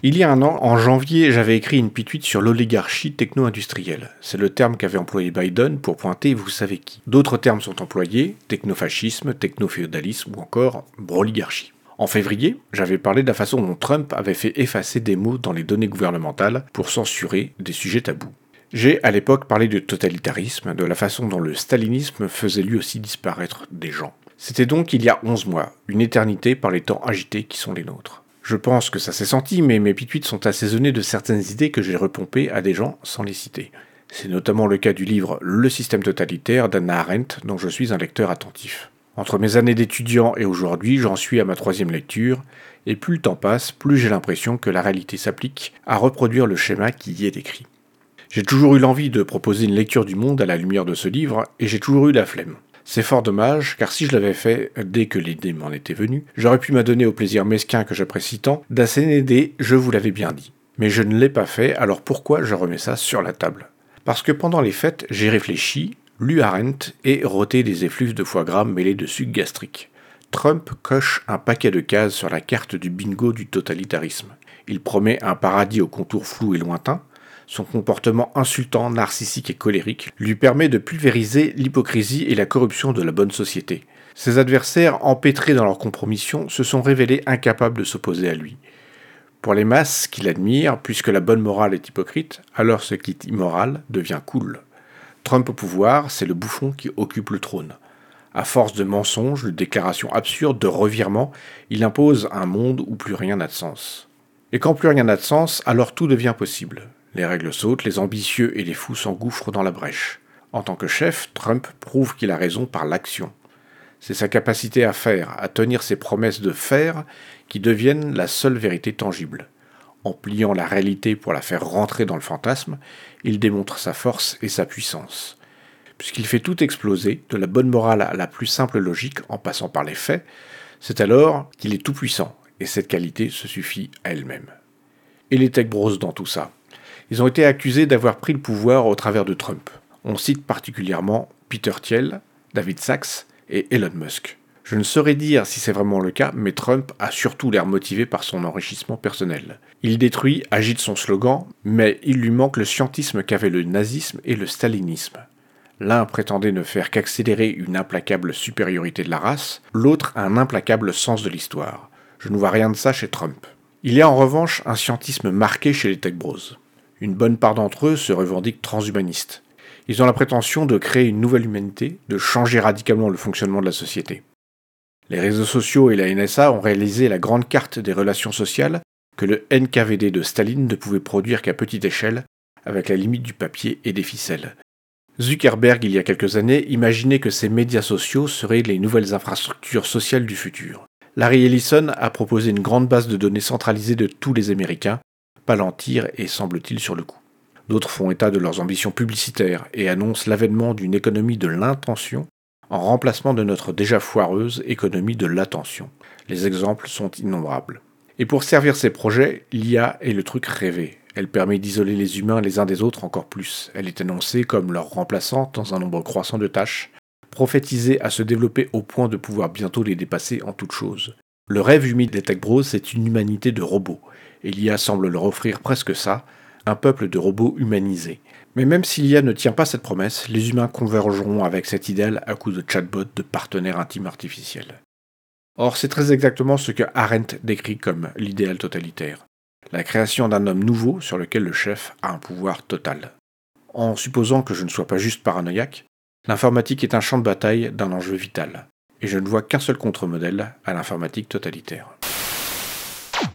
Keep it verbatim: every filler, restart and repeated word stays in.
Il y a un an, en janvier, j'avais écrit une petite sur l'oligarchie techno-industrielle. C'est le terme qu'avait employé Biden pour pointer vous savez qui. D'autres termes sont employés, technofascisme, technoféodalisme ou encore broligarchie. En février, j'avais parlé de la façon dont Trump avait fait effacer des mots dans les données gouvernementales pour censurer des sujets tabous. J'ai à l'époque parlé de totalitarisme, de la façon dont le stalinisme faisait lui aussi disparaître des gens. C'était donc il y a onze mois, une éternité par les temps agités qui sont les nôtres. Je pense que ça s'est senti, mais mes pituites sont assaisonnées de certaines idées que j'ai repompées à des gens sans les citer. C'est notamment le cas du livre Le système totalitaire d'Hannah Arendt, dont je suis un lecteur attentif. Entre mes années d'étudiant et aujourd'hui, j'en suis à ma troisième lecture, et plus le temps passe, plus j'ai l'impression que la réalité s'applique à reproduire le schéma qui y est décrit. J'ai toujours eu l'envie de proposer une lecture du monde à la lumière de ce livre, et j'ai toujours eu la flemme. C'est fort dommage, car si je l'avais fait dès que l'idée m'en était venue, j'aurais pu m'adonner au plaisir mesquin que j'apprécie tant d'asséner des « je vous l'avais bien dit ». Mais je ne l'ai pas fait, alors pourquoi je remets ça sur la table ? Parce que pendant les fêtes, j'ai réfléchi, lu Arendt et roté des effluves de foie gras mêlés de sucre gastrique. Trump coche un paquet de cases sur la carte du bingo du totalitarisme. Il promet un paradis aux contours flous et lointains. Son comportement insultant, narcissique et colérique lui permet de pulvériser l'hypocrisie et la corruption de la bonne société. Ses adversaires, empêtrés dans leur compromission, se sont révélés incapables de s'opposer à lui. Pour les masses qui l'admirent, puisque la bonne morale est hypocrite, alors ce qui est immoral devient cool. Trump au pouvoir, c'est le bouffon qui occupe le trône. À force de mensonges, de déclarations absurdes, de revirements, il impose un monde où plus rien n'a de sens. Et quand plus rien n'a de sens, alors tout devient possible. Les règles sautent, les ambitieux et les fous s'engouffrent dans la brèche. En tant que chef, Trump prouve qu'il a raison par l'action. C'est sa capacité à faire, à tenir ses promesses de faire, qui deviennent la seule vérité tangible. En pliant la réalité pour la faire rentrer dans le fantasme, il démontre sa force et sa puissance. Puisqu'il fait tout exploser, de la bonne morale à la plus simple logique en passant par les faits, c'est alors qu'il est tout-puissant, et cette qualité se suffit à elle-même. Et les tech bros dans tout ça ? Ils ont été accusés d'avoir pris le pouvoir au travers de Trump. On cite particulièrement Peter Thiel, David Sacks et Elon Musk. Je ne saurais dire si c'est vraiment le cas, mais Trump a surtout l'air motivé par son enrichissement personnel. Il détruit, agite son slogan, mais il lui manque le scientisme qu'avaient le nazisme et le stalinisme. L'un prétendait ne faire qu'accélérer une implacable supériorité de la race, l'autre un implacable sens de l'histoire. Je ne vois rien de ça chez Trump. Il y a en revanche un scientisme marqué chez les tech bros. Une bonne part d'entre eux se revendiquent transhumanistes. Ils ont la prétention de créer une nouvelle humanité, de changer radicalement le fonctionnement de la société. Les réseaux sociaux et la N S A ont réalisé la grande carte des relations sociales que le N K V D de Staline ne pouvait produire qu'à petite échelle, avec la limite du papier et des ficelles. Zuckerberg, il y a quelques années, imaginait que ces médias sociaux seraient les nouvelles infrastructures sociales du futur. Larry Ellison a proposé une grande base de données centralisée de tous les Américains. Palantir est, semble-t-il, sur le coup. D'autres font état de leurs ambitions publicitaires et annoncent l'avènement d'une économie de l'intention en remplacement de notre déjà foireuse économie de l'attention. Les exemples sont innombrables. Et pour servir ces projets, l'I A est le truc rêvé. Elle permet d'isoler les humains les uns des autres encore plus. Elle est annoncée comme leur remplaçante dans un nombre croissant de tâches, prophétisée à se développer au point de pouvoir bientôt les dépasser en toutes choses. Le rêve humide des tech bros, c'est une humanité de robots. Et l'I A semble leur offrir presque ça, un peuple de robots humanisés. Mais même si l'I A ne tient pas cette promesse, les humains convergeront avec cet idéal à coups de chatbot de partenaires intimes artificiels. Or, c'est très exactement ce que Arendt décrit comme l'idéal totalitaire. La création d'un homme nouveau sur lequel le chef a un pouvoir total. En supposant que je ne sois pas juste paranoïaque, l'informatique est un champ de bataille d'un enjeu vital. Et je ne vois qu'un seul contre-modèle à l'informatique totalitaire.